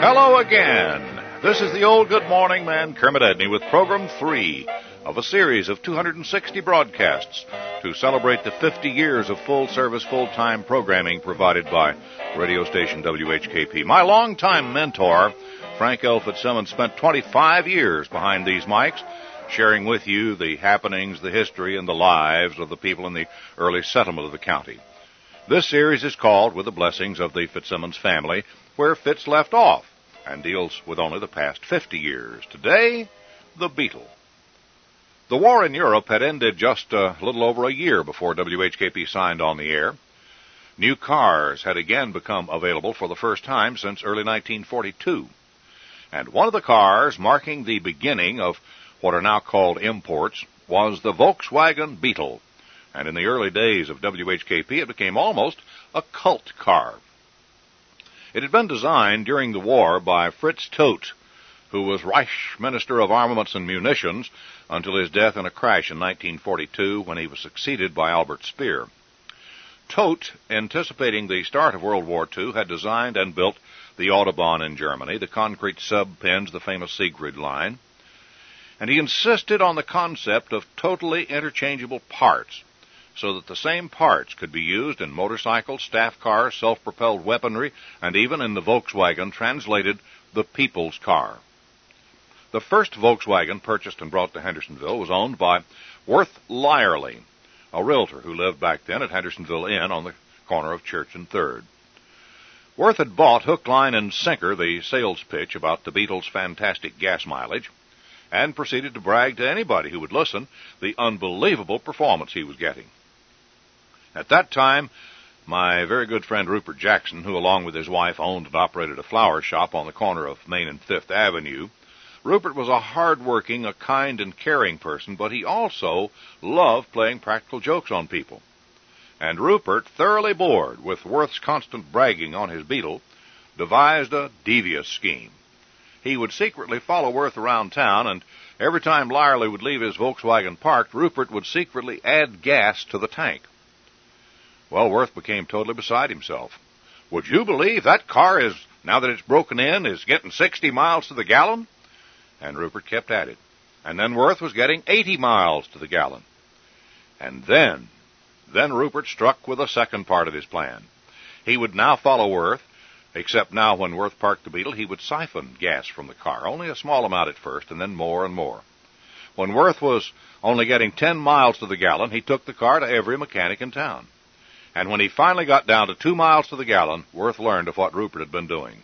Hello again. This is the old Good Morning Man, Kermit Edney, with Program 3 of a series of 260 broadcasts to celebrate the 50 years of full-service, full-time programming provided by radio station WHKP. My longtime mentor, Frank L. Fitzsimmons, spent 25 years behind these mics, sharing with you the happenings, the history, and the lives of the people in the early settlement of the county. This series is called With the Blessings of the Fitzsimmons Family, where Fitz left off, and deals with only the past 50 years. Today, the Beetle. The war in Europe had ended just a little over a year before WHKP signed on the air. New cars had again become available for the first time since early 1942. And one of the cars marking the beginning of what are now called imports was the Volkswagen Beetle. And in the early days of WHKP, it became almost a cult car. It had been designed during the war by Fritz Todt, who was Reich Minister of Armaments and Munitions until his death in a crash in 1942 when he was succeeded by Albert Speer. Todt, anticipating the start of World War II, had designed and built the Autobahn in Germany, the concrete sub-pins, the famous Siegfried Line, and he insisted on the concept of totally interchangeable parts, so that the same parts could be used in motorcycles, staff cars, self-propelled weaponry, and even in the Volkswagen, translated the people's car. The first Volkswagen purchased and brought to Hendersonville was owned by Worth Lyerly, a realtor who lived back then at Hendersonville Inn on the corner of Church and 3rd. Worth had bought hook, line, and sinker the sales pitch about the Beetle's fantastic gas mileage, and proceeded to brag to anybody who would listen the unbelievable performance he was getting. At that time, my very good friend Rupert Jackson, who along with his wife owned and operated a flower shop on the corner of Main and 5th Avenue, Rupert was a hard-working, a kind and caring person, but he also loved playing practical jokes on people. And Rupert, thoroughly bored with Worth's constant bragging on his Beetle, devised a devious scheme. He would secretly follow Worth around town, and every time Lyerly would leave his Volkswagen parked, Rupert would secretly add gas to the tank. Well, Worth became totally beside himself. Would you believe that car is, now that it's broken in, is getting 60 miles to the gallon? And Rupert kept at it. And then Worth was getting 80 miles to the gallon. And then Rupert struck with the second part of his plan. He would now follow Worth, except now when Worth parked the Beetle, he would siphon gas from the car, only a small amount at first, and then more and more. When Worth was only getting 10 miles to the gallon, he took the car to every mechanic in town. And when he finally got down to 2 miles to the gallon, Worth learned of what Rupert had been doing.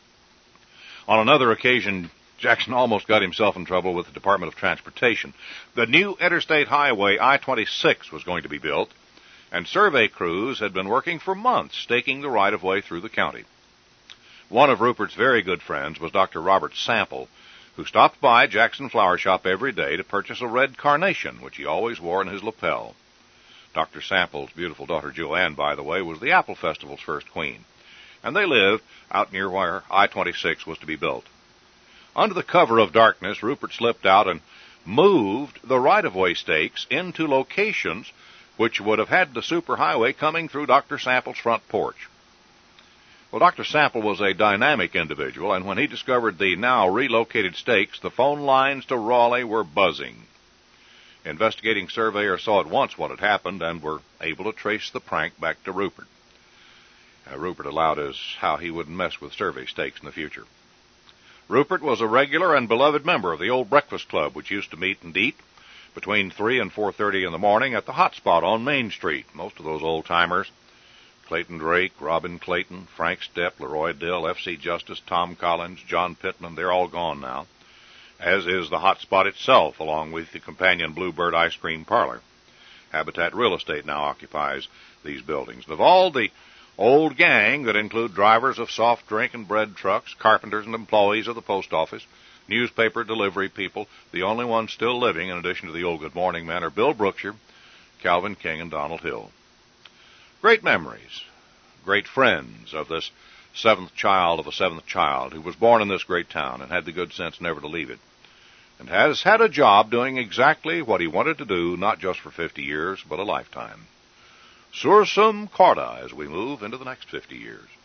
On another occasion, Jackson almost got himself in trouble with the Department of Transportation. The new interstate highway, I-26, was going to be built, and survey crews had been working for months staking the right-of-way through the county. One of Rupert's very good friends was Dr. Robert Sample, who stopped by Jackson Flower Shop every day to purchase a red carnation, which he always wore in his lapel. Dr. Sample's beautiful daughter Joanne, by the way, was the Apple Festival's first queen, and they lived out near where I-26 was to be built. Under the cover of darkness, Rupert slipped out and moved the right-of-way stakes into locations which would have had the superhighway coming through Dr. Sample's front porch. Well, Dr. Sample was a dynamic individual, and when he discovered the now relocated stakes, the phone lines to Raleigh were buzzing. Investigating surveyors saw at once what had happened and were able to trace the prank back to Rupert. Rupert allowed us how he wouldn't mess with survey stakes in the future. Rupert was a regular and beloved member of the old breakfast club, which used to meet and eat between 3 and 4:30 in the morning at the Hot Spot on Main Street. Most of those old-timers, Clayton Drake, Robin Clayton, Frank Stepp, Leroy Dill, F.C. Justice, Tom Collins, John Pittman, they're all gone now, as is the Hot Spot itself, along with the companion Bluebird Ice Cream Parlor. Habitat Real Estate now occupies these buildings. And of all the old gang that include drivers of soft drink and bread trucks, carpenters and employees of the post office, newspaper delivery people, the only ones still living, in addition to the old Good Morning Men, are Bill Brookshire, Calvin King, and Donald Hill. Great memories, great friends of this seventh child of a seventh child who was born in this great town and had the good sense never to leave it, and has had a job doing exactly what he wanted to do, not just for 50 years, but a lifetime. Sursum corda as we move into the next 50 years.